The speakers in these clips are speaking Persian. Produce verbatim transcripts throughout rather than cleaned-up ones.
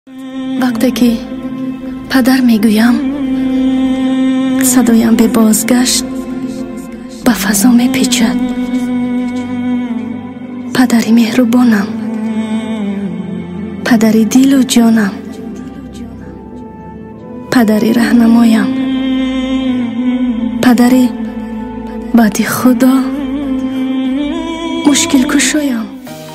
وقتی که پدر میگویم صدایم به بازگشت به فضا میپیچد. پدری مهربانم، پدری دل و جانم، پدری راهنمایم، پدری بعد خدا مشکل کشایم.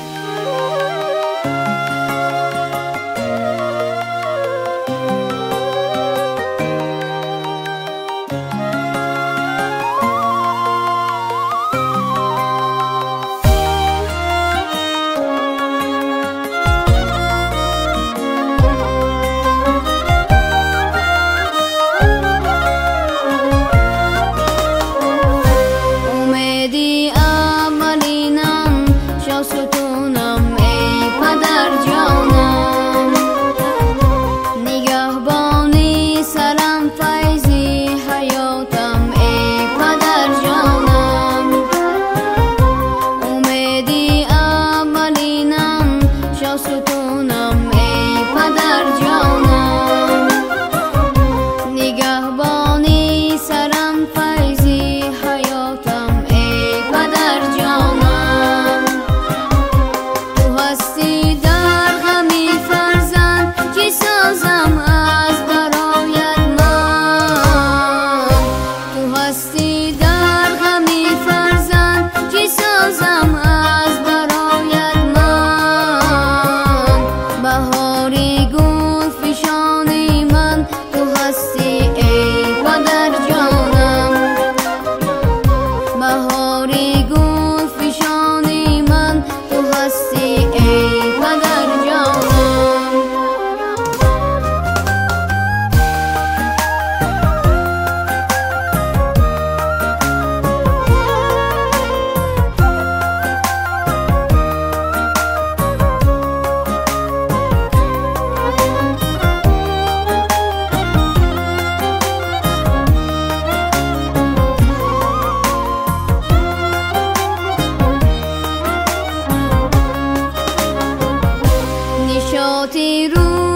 نشاطی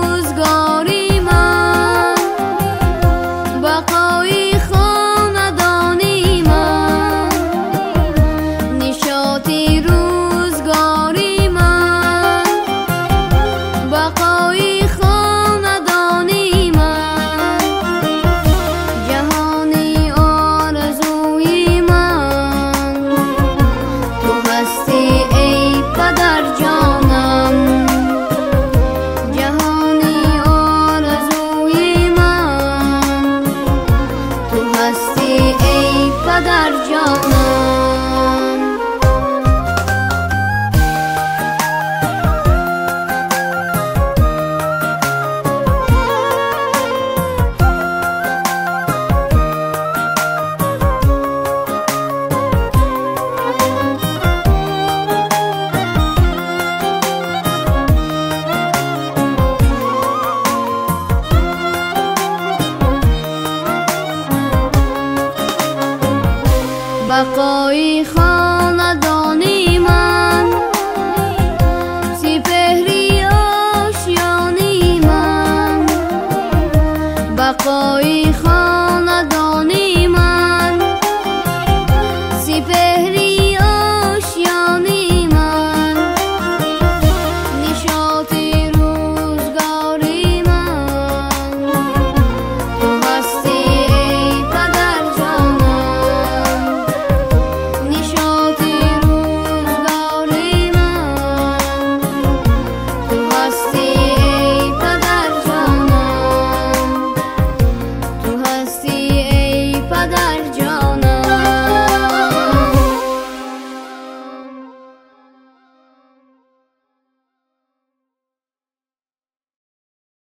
روزگاری من، بقای خاندانی من، نشاطی روزگاری من، بقای خاندانی من، جهانی آرزوی من، تو هستی ای پدر جانم. پدر جانم بقای خاندانی من، سپهری آشیانی من، بقای